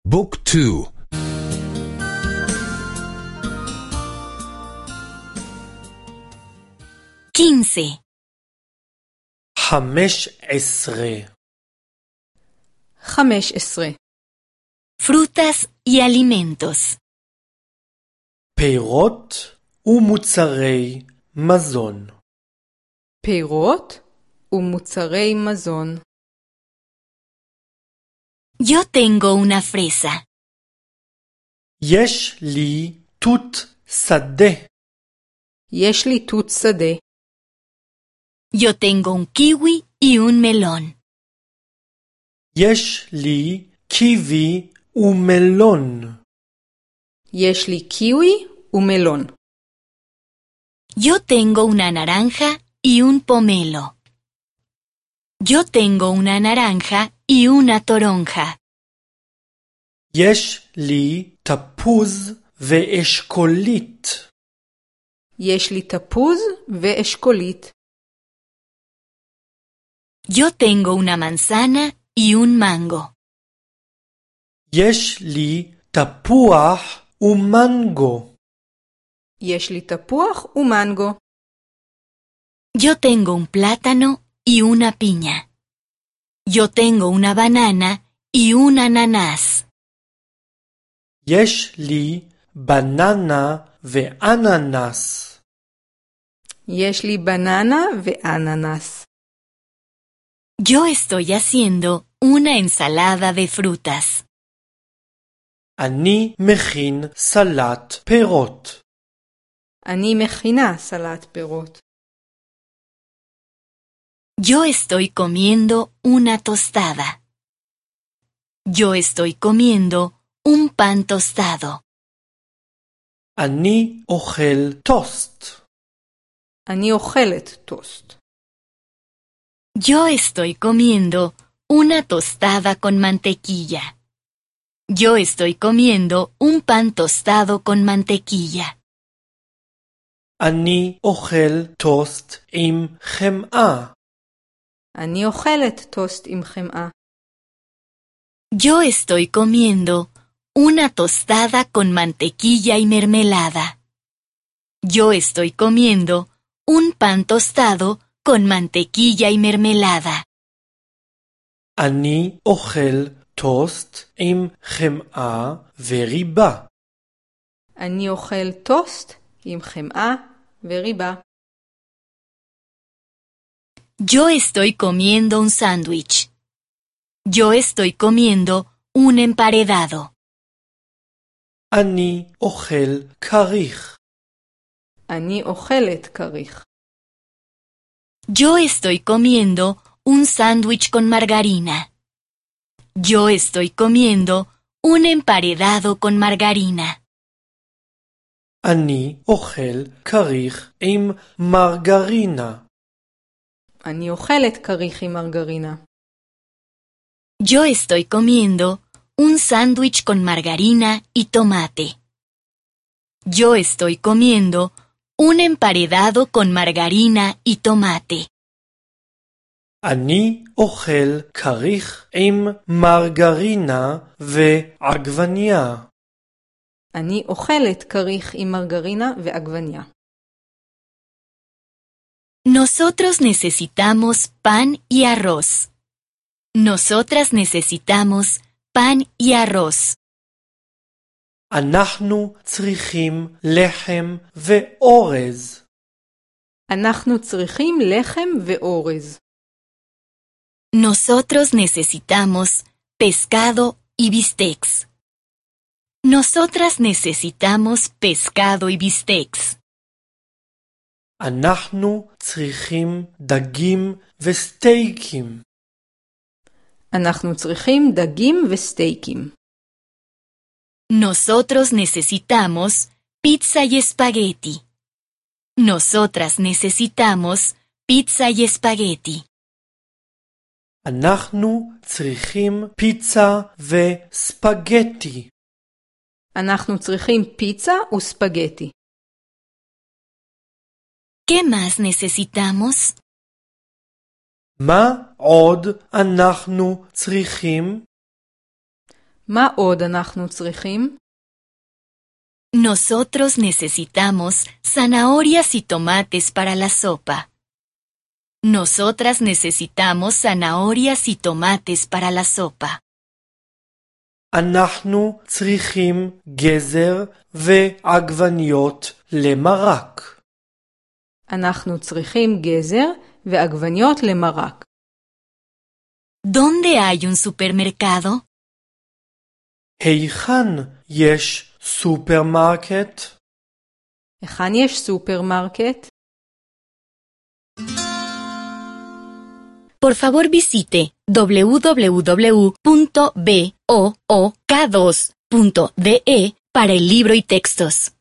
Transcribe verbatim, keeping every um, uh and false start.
بوك تو. quince. חמש עשרה. חמש עשרה. Frutas y alimentos. פירות ומוצרי מזון. פירות ומוצרי מזון. Yo tengo una fresa. יש לי תות שדה. יש לי תות שדה. Yo tengo un kiwi y un melón. יש לי קיווי ומלון. יש לי קיווי ומלון. Yo tengo una naranja y un pomelo. Yo tengo una naranja y una toronja. יש לי תפוז ואשכולית. יש לי תפוז ואשכולית. Yo tengo una manzana y un mango. יש לי תפוח ומנגו. יש לי תפוח ומנגו. Yo tengo un plátano y una piña. Yo tengo una banana y un ananás. יש לי בננה ואננס. יש לי בננה ואננס. Yo estoy haciendo una ensalada de frutas. אני מכין סלט פירות. אני מכינה סלט פירות. Yo estoy comiendo una tostada. Yo estoy comiendo un pan tostado. אני אוכל טוסט. אני אוכלת טוסט. Yo estoy comiendo una tostada con mantequilla. Yo estoy comiendo un pan tostado con mantequilla. אני אוכל טוסט עם חמאה. אני אוכלת טוסט עם חמאה. Yo estoy comiendo una tostada con mantequilla y mermelada. Yo estoy comiendo un pan tostado con mantequilla y mermelada. אני אוכל טוסט עם חמאה וריבה. אני אוכל טוסט עם חמאה וריבה. Yo estoy comiendo un sándwich. Yo estoy comiendo un emparedado. אני אוכל כריך. אני אוכלת כריך. Yo estoy comiendo un sándwich con margarina. Yo estoy comiendo un emparedado con margarina. אני אוכל כריך עם מרגרינה. אני אוכלת כריך עם מרגרינה. Yo estoy comiendo un sándwich con margarina y tomate. Yo estoy comiendo un emparedado con margarina y tomate. אני אוכל כריך עם מרגרינה ועגבניה. אני אוכלת כריך עם מרגרינה ועגבניה. Nosotros necesitamos pan y arroz. Nosotras necesitamos pan y arroz. אנחנו צריכים לחם ואורז. אנחנו צריכים לחם ואורז. Nosotros necesitamos pescado y bistecs. Nosotras necesitamos pescado y bistecs. אנחנו צריכים דגים וסטייקים. אנחנו צריכים דגים וסטייקים. Nosotros necesitamos pizza y espagueti. Nosotras necesitamos pizza y espagueti. אנחנו צריכים פיצה וספגטי. אנחנו צריכים פיצה וספגטי. ¿Qué más necesitamos? מה עוד אנחנו צריכים? מה עוד אנחנו צריכים? Nosotros necesitamos zanahorias y tomates para la sopa. Nosotras necesitamos zanahorias y tomates para la sopa. אנחנו צריכים גזר ועגבניות למרק. אנחנו צריכים גזר ועגבניות למרק. ¿Dónde hay un supermercado? היכן יש סופרמרקט? היכן יש סופרמרקט? Por favor visite w w w punto book dos punto d e para el libro y textos.